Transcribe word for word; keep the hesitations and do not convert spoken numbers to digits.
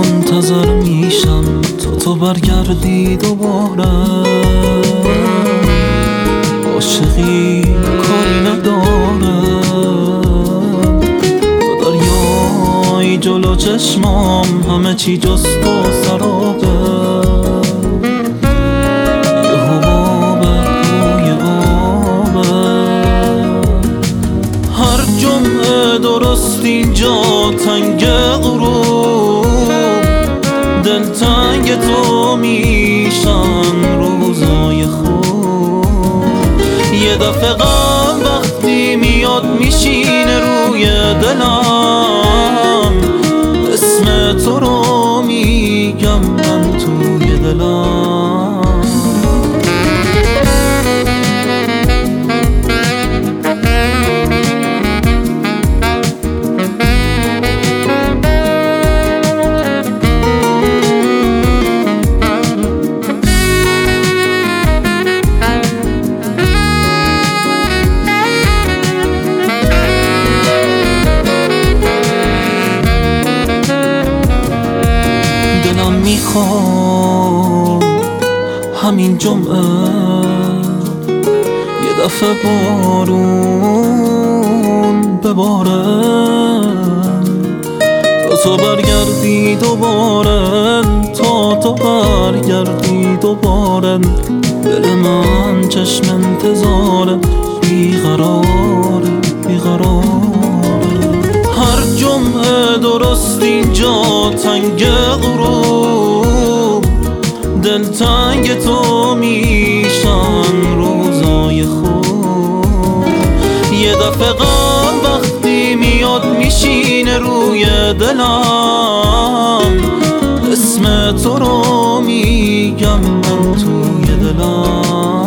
منتظر میشم تا تو برگردی دوباره. عاشقی کاری ندارم، تو دریای جلو چشمام همه چی جز تو سرابه. یه حبابه روی آبه، هر جمعه درست اینجا تنگ غروب دلتنگ تو میشن روزای خوب. یه دفعه غم وقتی میاد میشینه روی دلم، اسم تو رو میگم من توی دلم. میخوام همین جمعه یه دفعه بارون بباره، تا تو برگردی دوباره، تا تو برگردی دوباره. دل من چشم انتظاره، بیقراره بیقراره. هر جمعه درست اینجا تنگ غروب دلتنگ تو میشن روزای خوب. یه دفعه غم وقتی میاد میشینه روی دلم، اسم تو رو میگم من توی دلم.